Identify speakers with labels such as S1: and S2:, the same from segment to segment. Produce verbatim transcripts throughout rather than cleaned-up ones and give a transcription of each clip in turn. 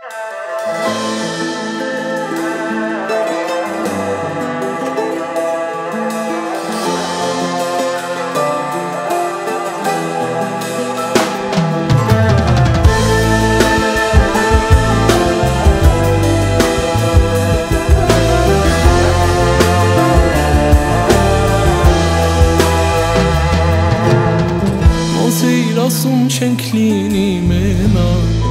S1: Ասում չենք լինի մենակ,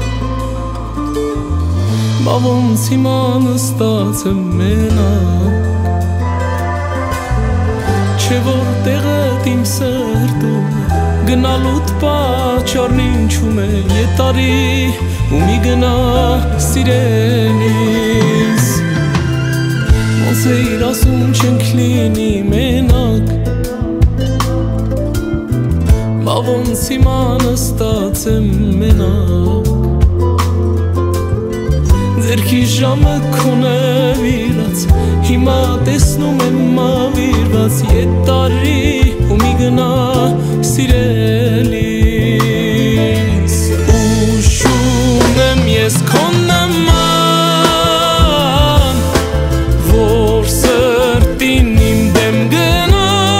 S1: բա ոնց հիմա նստած եմ մենակ, չէ որ տեղդ իմ սրտում գնալուտ պատճառն ինչում է ետարի ու մի գնա սիրելիս, ոնց էիր ասում չենք լինի մենակ, բա ոնց հիմա նստած եմ մենակ, ձերքի ժամը քոնը վիրած, հիմա տեսնում եմ ավիրված ետարի ու մի գնա սիրելիս, ուշում եմ ես քո նման, որ սրտին իմ դեմ գնամ,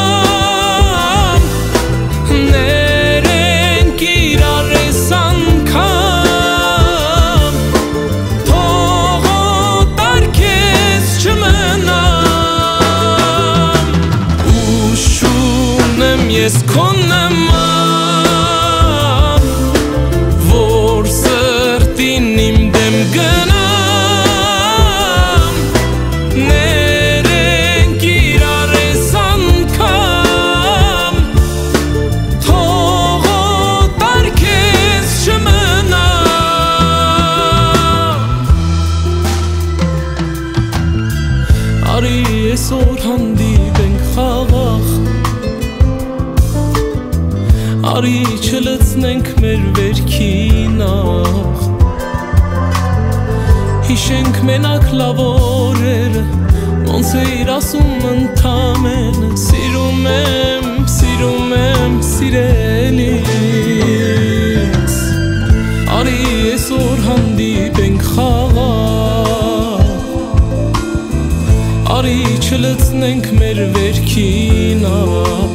S1: ես քո նման, որ սրտին իմ դեմ գնամ, ներենք իրար ես անգամ, թողոտ արքես չմնամ, արի այսօր հանդիպենք խաղաղ, արի չլցնենք մեր վերքի նախ, հիշենք մենակ լավ օրերը, ոնց էիր ասում ընդամենը, սիրում եմ, սիրում եմ սիրելիս, արի այսօր հանդիպենք խաղաղ, արի չլցնենք մեր վերքի նախ,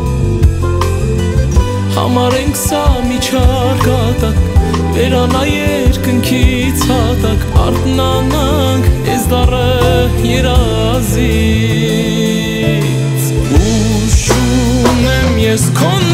S1: համարենք սա միջար կատակ, վերանա երկնքից հատակ, արտնանանք ես դառը երազից, ուշում եմ ես քո